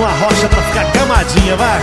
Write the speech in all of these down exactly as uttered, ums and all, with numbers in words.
uma rocha pra ficar gamadinha, vai.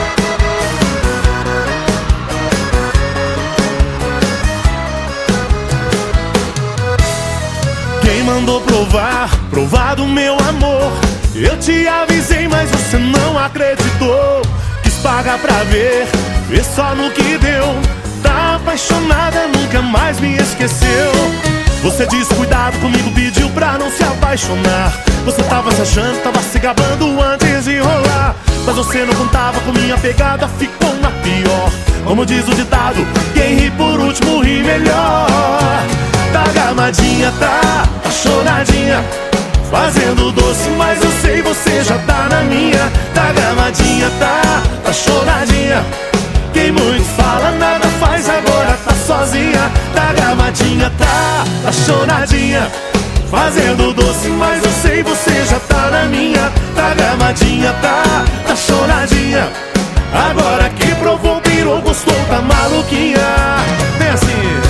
Quem mandou provar, provar do meu amor? Eu te avisei, mas você não acreditou. Quis pagar pra ver, ver só no que deu. Tá apaixonada, nunca mais me esqueceu. Você disse cuidado comigo, pediu pra não se apaixonar. Você tava se achando, tava se gabando antes de rolar. Mas você não contava com minha pegada, ficou na pior. Como diz o ditado, quem ri por último ri melhor. Tá gamadinha, tá apaixonadinha, fazendo doce, mas eu sei você já tá na minha. Tá gamadinha, tá apaixonadinha, quem muito fala nada faz, agora tá sozinha. Tá gamadinha, tá apaixonadinha, fazendo doce, mas eu sei você já tá na minha. Tá gamadinha, tá apaixonadinha, agora que provou, virou, gostou, tá maluquinha. Vem assim.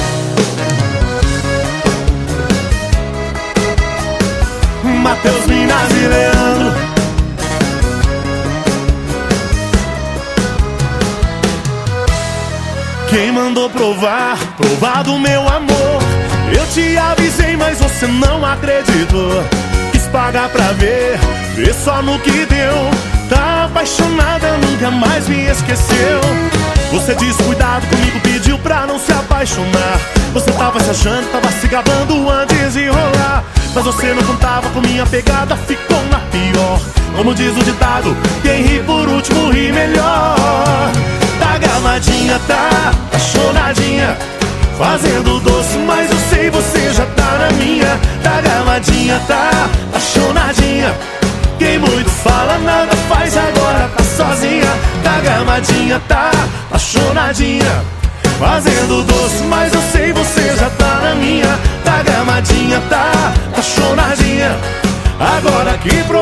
Matheus, Minas e Leandro. Quem mandou provar, provar do meu amor? Eu te avisei, mas você não acreditou. Quis pagar pra ver, ver só no que deu. Tá apaixonada, nunca mais me esqueceu. Você disse cuidado comigo, pediu pra não se apaixonar. Você tava se achando, tava se gabando antes de rolar. Mas você não contava com minha pegada, ficou na pior. Como diz o ditado, quem ri por último ri melhor. Tá gamadinha, tá apaixonadinha, fazendo doce, mas eu sei você já tá na minha. Tá gamadinha, tá apaixonadinha, quem muito fala nada faz, agora tá sozinha. Tá gamadinha, tá apaixonadinha, fazendo doce, mas eu sei você já tá na minha. Tá gamadinha, tá apaixonadinha, agora que pro